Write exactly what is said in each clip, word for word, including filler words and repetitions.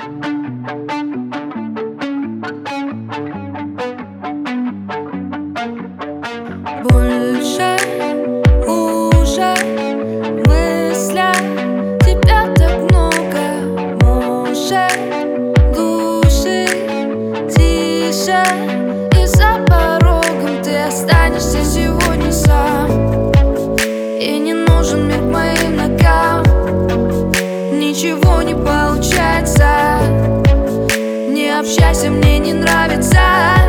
Больше уже в мыслях тебя так много. Может, души тише, и за порогом ты останешься сегодня сам. И не нужен мир к моим ногам. Ничего не получается. Не общайся, мне не нравится.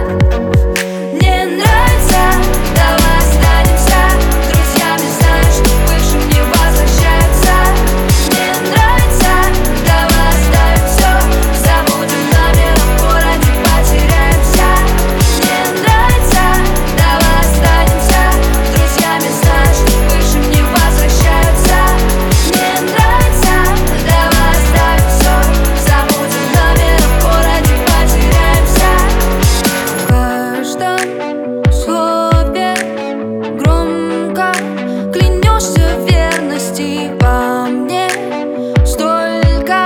Не нравится, давай останемся друзьями, знаешь, что бывшим не возвращается. Не нравится, давай оставим все, забудем номер в городе, потеряемся. Не нравится, давай останемся друзьями, знаешь, что бывшим не возвращается. Не нравится, давай оставим все, забудем номер в городе, потеряемся. В каждом слове громко клянешься в верности во мне. Столько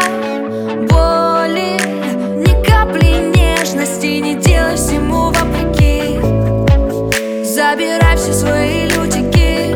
боли, ни капли нежности, не делай всему вопреки. Забирай все свои лютики,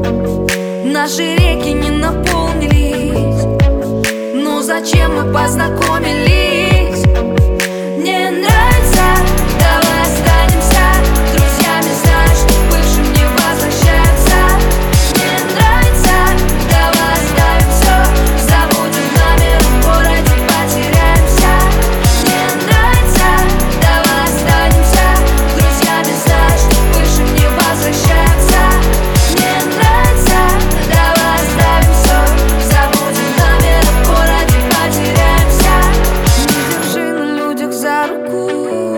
наши реки не наполнились. Ну зачем мы познакомились? Не нравится, давай останемся друзьями, знаешь, что бывшим не возвращается. Не нравится, давай оставим все, забудем номер в городе, потеряемся. Не нравится, давай останемся друзьями, знаешь, что бывшим не возвращается. Не нравится, давай оставим все, забудем номер в городе, потеряемся. Не держи на людях за руку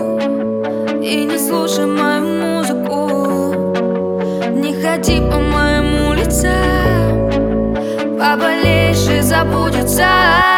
и не слушай мою музыку. Не ходи по моим улицам, поболеешь и забудется.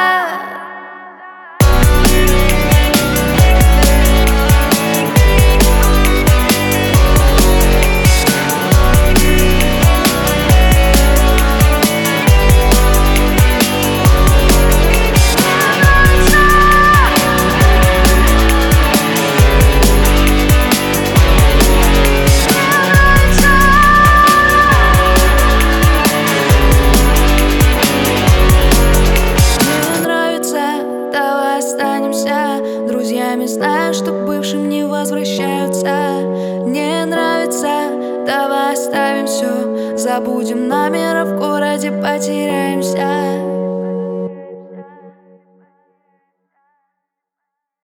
Останемся друзьями, зная, что бывшим не возвращаются. Не нравится, давай оставим все, забудем номера в городе, потеряемся.